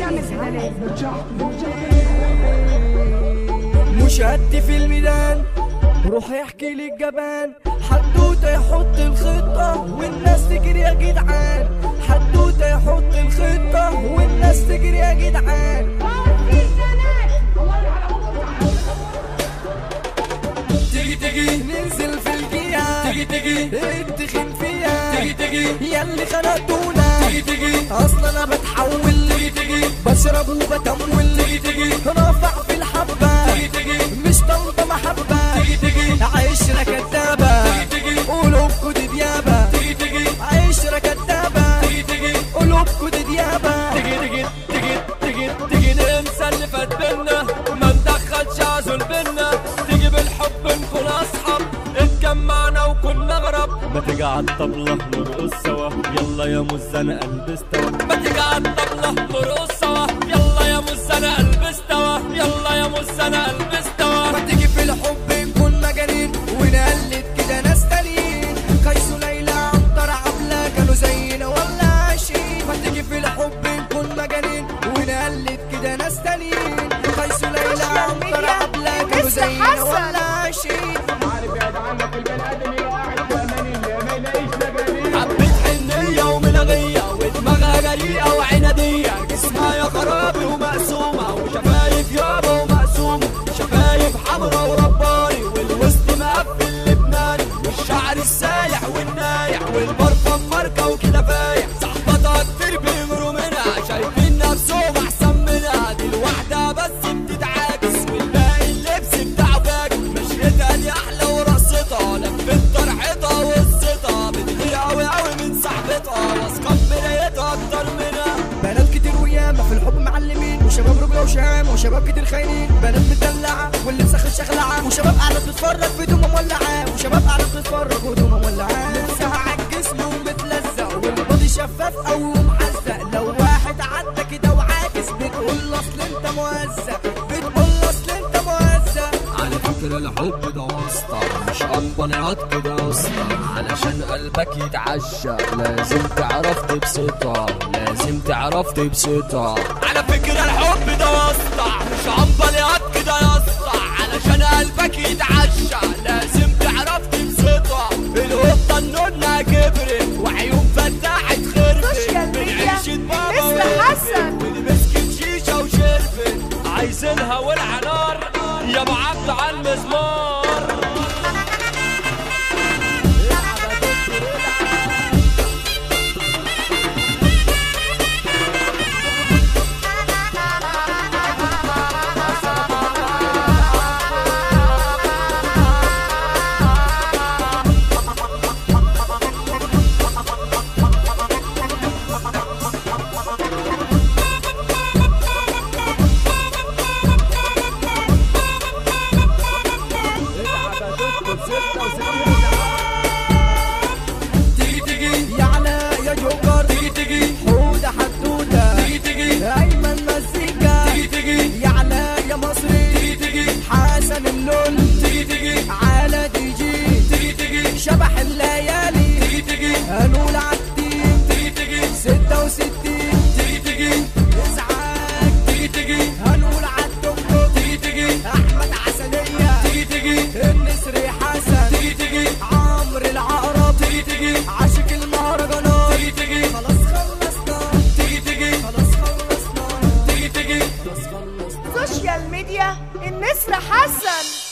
مش هدي في الميدان روح يحكي للجبان، حدوته يحط الخطة والناس تجري يا جدعان، حدوته يحط الخطة والناس تجري يا جدعان. تيجي ننزل في الجيعة، تيجي اتخن فيها، تيجي ياللي خنقتونا، تيجي اصلا انا بتحول، تيجي بشرب وبتمول، تيجي رافع في الحبة، مش طالبة محبة، عشرة كدابة قلوبكوا دي ديابة، عشرة كدابة قلوبكوا دي ديابة. تيجي ننسى اللي فات بينا، ما ندخلش عزل بينا، تيجي بالحب نكون اصحاب اتجمعنا وكنا غرب. ما تيجي عالطبلة نرقص سوا، يلا يا مزة انا قلبي استوى. ما تيجي عالطبلة نرقص سوا، يلا يا مزة انا قلبي استوى، يلا يا مزة انا قلبي استوى. ما تيجي في الحب نكون مجانين ونقلد كده ناس تانيين، قيس وليلى عنتر عبلة كانوا زينا ولا عايشين. ما تيجي في الحب نكون مجانين ونقلد كده ناس تانيين، قيس وليلى عنتر عبلة كانوا زينا ولا عايشين. حبة حنية وملغية ودماغها جريئة وعنادية، جسمها يا خرابي ومقسومة وشفايف يابا ومقسومة، شفايف حمرا ورباني والوسط مقفل لبناني، والشعر السايح والنايح والبرفان ماركة وكده فايح. صحباتها كتير بيجروا منها شايفين نفسهم أحسن منها، دي الواحدة بس بتتعاكس والباقي اللبس بتاعه فاكس. مشيتها دي أحلى ورقصتها لفت طرحتها وقصتها، بتغير أوي أوي من صاحبتها واثقة بمرايتها أكتر منها. بنات كتير وياما في الحب معلمين، وشباب رجولة وشهامة وشباب كتير خاينين، بنات مدلعة واللبس خش خلعة، وشباب قاعدة بتتفرج في هدومها مولعة، وشباب قاعدة بتتفرج وهدومها مولعة. لبسها عالجسم ومتلزق والباضي شفاف أو محزق، لو واحد عدى كده وعاكس بتقول أصل أنت مهزق، بتقول أصل أنت مهزق. على فكرة الحب ده واسطة مش أمبليات كده واسطة، علشان قلبك يتعشق لازم تعرف تبسطها، لازم تعرف تبسطها. على فكرة الحب ده واسطة مش أمبليات كده يا اسطى، علشان قلبك يتعشق لازم تعرف تبسطها. القطة النونة كبرت وعيون فتحت خربت من عيشة بابا وقفت ولبسكت شيشة وشربت، عايزينها والعنار يا ابو عبد على المزمار. تيجي يا علاء يا جوكر، تيجي حودة حدودة، تيجي أيمن مزيكا، تيجي يا علاء يا مصري، تيجي حسن اللول، تيجي على دي جي، تيجي شبح الليالي، تيجي هنقول عالتيم، تيجي 66، تيجي إسعاك، تيجي هنقول عالدكتور، تيجي أحمد عسلية، تيجي النسر حسن، تيجي عمرو العقرب، تيجي عاشق المهرجانات، تيجي خلاص خلصنا، تيجي خلاص خلصنا، تيجي خلاص خلصنا. سوشيال ميديا النسر حسن.